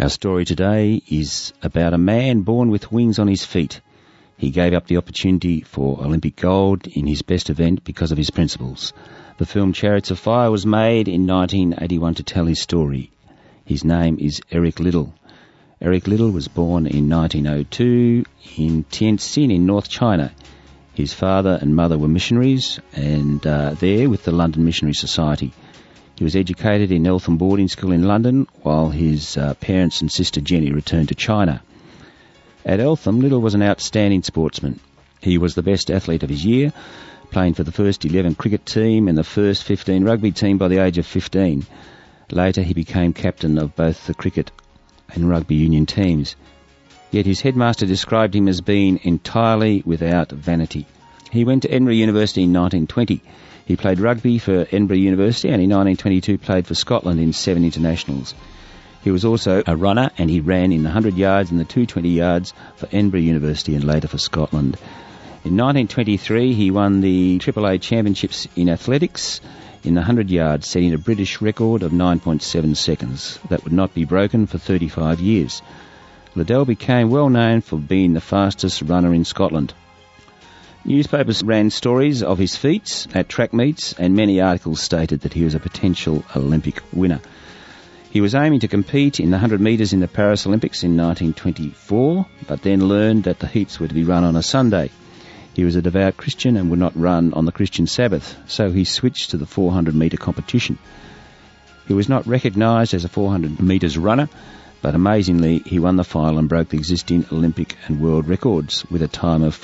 Our story today is about a man born with wings on his feet. He gave up the opportunity for Olympic gold in his best event because of his principles. The film Chariots of Fire was made in 1981 to tell his story. His name is Eric Liddell. Eric Liddell was born in 1902 in Tientsin in North China. His father and mother were missionaries and there with the London Missionary Society. He was educated in Eltham Boarding School in London while his parents and sister Jenny returned to China. At Eltham, Liddell was an outstanding sportsman. He was the best athlete of his year, playing for the first 11 cricket team and the first 15 rugby team by the age of 15. Later he became captain of both the cricket and rugby union teams. Yet his headmaster described him as being entirely without vanity. He went to Edinburgh University in 1920. He played rugby for Edinburgh University and in 1922 played for Scotland in 7 internationals. He was also a runner and he ran in the 100 yards and the 220 yards for Edinburgh University and later for Scotland. In 1923 he won the AAA Championships in athletics in the 100 yards, setting a British record of 9.7 seconds. That would not be broken for 35 years. Liddell became well known for being the fastest runner in Scotland. Newspapers ran stories of his feats at track meets and many articles stated that he was a potential Olympic winner. He was aiming to compete in the 100 metres in the Paris Olympics in 1924, but then learned that the heats were to be run on a Sunday. He was a devout Christian and would not run on the Christian Sabbath, so he switched to the 400 metre competition. He was not recognised as a 400 metres runner, but amazingly he won the final and broke the existing Olympic and world records with a time of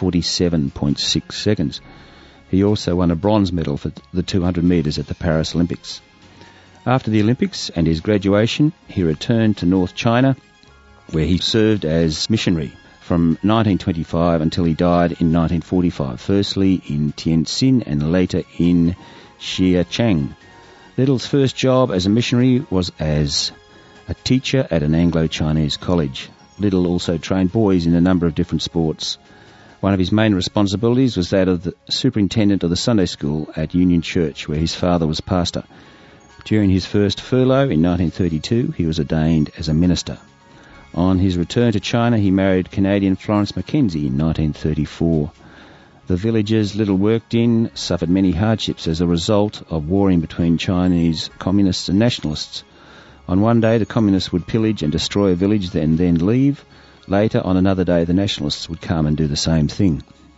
47.6 seconds. He also won a bronze medal for the 200 metres at the Paris Olympics. After the Olympics and his graduation, he returned to North China, where he served as missionary from 1925 until he died in 1945, firstly in Tientsin and later in Xiacheng. Liddell's first job as a missionary was as a teacher at an Anglo-Chinese college. Liddell also trained boys in a number of different sports. One of his main responsibilities was that of the superintendent of the Sunday school at Union Church, where his father was pastor. During his first furlough in 1932, he was ordained as a minister. On his return to China, he married Canadian Florence Mackenzie in 1934. The villages Liddell worked in suffered many hardships as a result of warring between Chinese communists and nationalists. On one day, the communists would pillage and destroy a village and then leave. Later, on another day, the nationalists would come and do the same thing.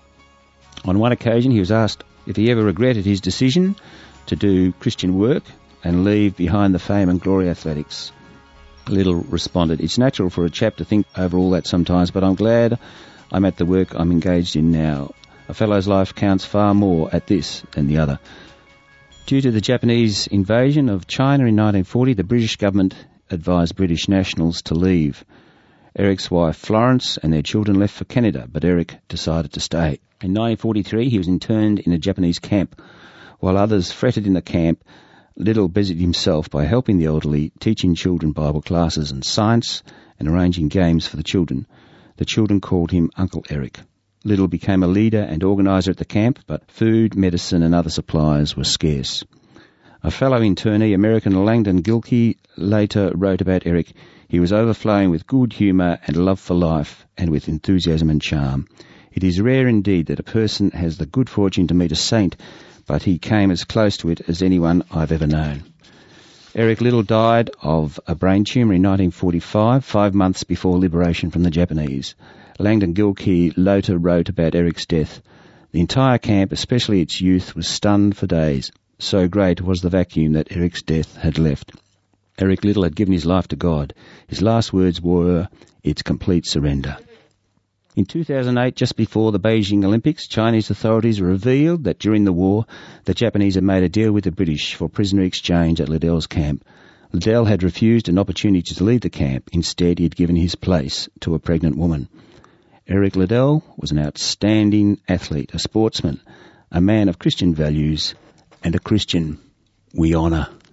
On one occasion, he was asked if he ever regretted his decision to do Christian work and leave behind the fame and glory athletics. Liddell responded, "It's natural for a chap to think over all that sometimes, but I'm glad I'm at the work I'm engaged in now. A fellow's life counts far more at this than the other." Due to the Japanese invasion of China in 1940, the British government advised British nationals to leave. Eric's wife Florence and their children left for Canada, but Eric decided to stay. In 1943, he was interned in a Japanese camp. While others fretted in the camp, Liddell busied himself by helping the elderly, teaching children Bible classes and science, and arranging games for the children. The children called him Uncle Eric. Liddell became a leader and organiser at the camp, but food, medicine and other supplies were scarce. A fellow internee, American Langdon Gilkey, later wrote about Eric, "He was overflowing with good humour and love for life, and with enthusiasm and charm. It is rare indeed that a person has the good fortune to meet a saint, but he came as close to it as anyone I've ever known." Eric Liddell died of a brain tumour in 1945, 5 months before liberation from the Japanese. Langdon Gilkey later wrote about Eric's death. "The entire camp, especially its youth, was stunned for days. So great was the vacuum that Eric's death had left." Eric Liddell had given his life to God. His last words were, "It's complete surrender." In 2008, just before the Beijing Olympics, Chinese authorities revealed that during the war, the Japanese had made a deal with the British for prisoner exchange at Liddell's camp. Liddell had refused an opportunity to leave the camp. Instead, he had given his place to a pregnant woman. Eric Liddell was an outstanding athlete, a sportsman, a man of Christian values, and a Christian we honour.